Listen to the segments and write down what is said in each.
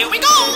Here we go!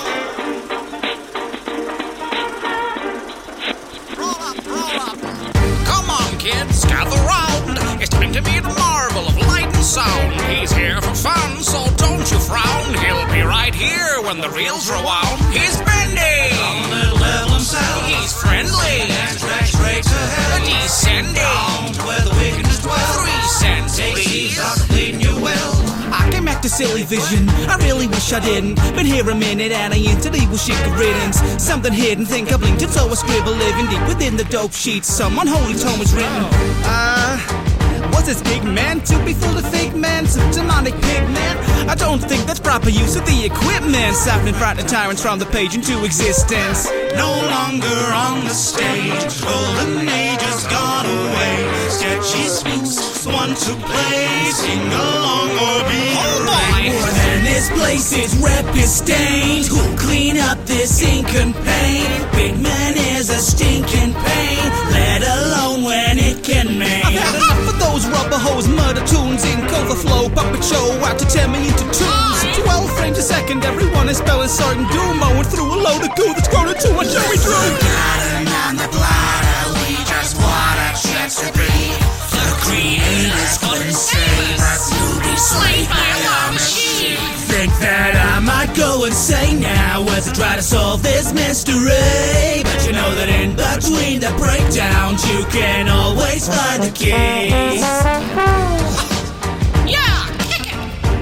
Roll up. Come on, kids, gather round. It's time to meet a marvel of light and sound. He's here for fun, so don't you frown. He'll be right here when the reels rewound. He's bending on the level himself. He's friendly and tracks straight to hell. Descending down to where the wickedness dwell. 3 cents, please. Start leading you well. I came back to silly vision. I really wish I didn't. Been here a minute and I instantly will shake a riddance. Something hidden, think I blinked and so I scribble living deep within the dope sheets. Some unholy tome is written. Was this big man to be full of fake man? Some demonic pigment? I don't think that's proper use of the equipment. Siphoning frightening tyrants from the page into existence. No longer on the stage, golden age has gone away. Sketchy spooks, one to play, sing along or be boy. More than this place, its rep is stained. Who'll clean up this ink and pain? Big man is a stinking pain, let alone when it can make. I've had enough of those rubber hose, murder tunes, ink overflow, puppet show out to 10 million to tunes. 12 frames a second, everyone is spelling certain doom, mowing through a load of goo that's grown into a cherry tree. Garden on the blotter, we just want a chance to be. The creators couldn't save us, you'll be slaved by our machine. Think that I might go insane now as I try to solve this mystery, but you know that in between the breakdowns you can always find the keys. Yeah, kick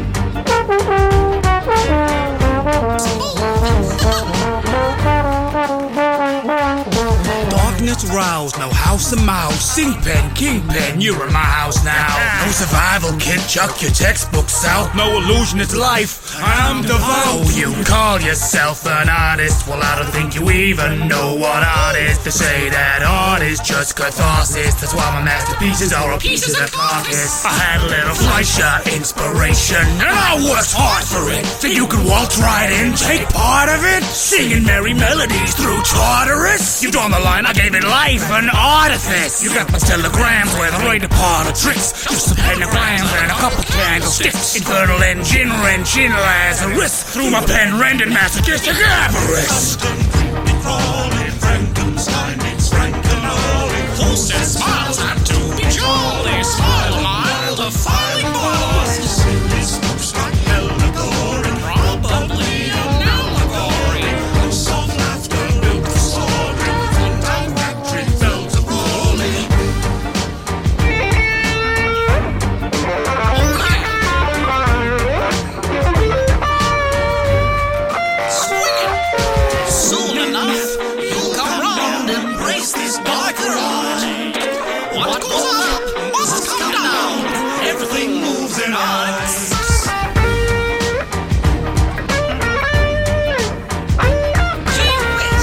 Darkness roused, no house a mouse. Sing pen, kingpin, you're in my house now. No survival kit, chuck your textbooks out. No illusion, it's life, I'm devout. Oh, you call yourself an artist? Well, I don't think you even know what art is. They say that art is just catharsis. That's why my masterpieces are all pieces of carcass. I had a little Fleischer inspiration, and I worked hard for it. So you can waltz right in, take part of it, singing merry melodies through Tartarus. You drawn the line, I gave it life, an artifice. You got my telegrams with a right apart of tricks, just some pentagrams and a couple candlesticks. Infernal engine wrenching Lazarus through my pen, rending masochistic avarice. Frankenstein meets Frankenolly. Who says smiles have to be jolly? Smile mild, a fighting boss. This looks like allegory, Probably an allegory. no soft laughter built the story. One-time factory bells are rolling. Soon enough, you'll come round, embrace this dark ride. What goes up must come down. Everything moves in ice. Gee whiz.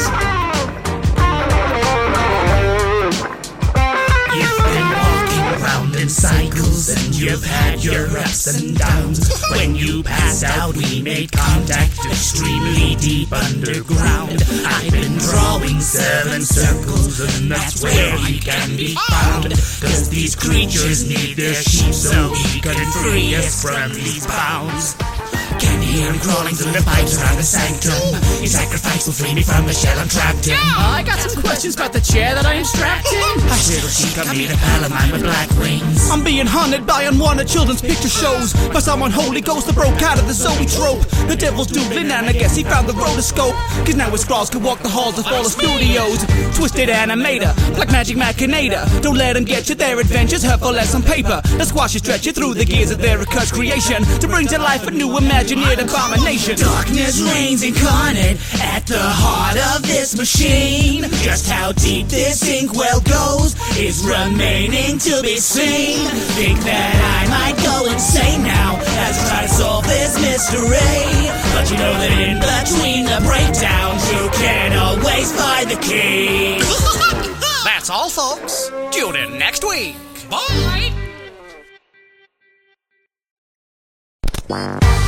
You've been walking around in cycles and you've had your ups and downs. When you passed out, we made contact extremely deep underground. I've been drawing 7 circles and that's where he can be found. Cause these creatures need their sheep so he can free us from these bounds. Can hear him crawling through the pipes around the sanctum. His sacrifice will free me from the shell I'm trapped in. I got some questions about the chair that I am strapped in. Hush, little sheep, I need a pal of mine with black wings. I'm being hunted by unwanted children's picture shows, by someone Holy Ghost that broke out of the Zoe trope. The devil's doodling and I guess he found the rotoscope, cause now his scrawls can walk the halls of all the studios. Twisted animator, black magic machinator. Don't let him get you, their adventures hurtful less on paper. The squash stretch you through the gears of their accursed creation, to bring to life a new imagineered abomination. Darkness reigns incarnate at the heart of this machine. Just how deep this inkwell goes is remaining to be seen. Think that I might go insane now as I try to solve this mystery, but you know that in between the breakdowns you can always find the key. That's all, folks. Tune in next week. Bye.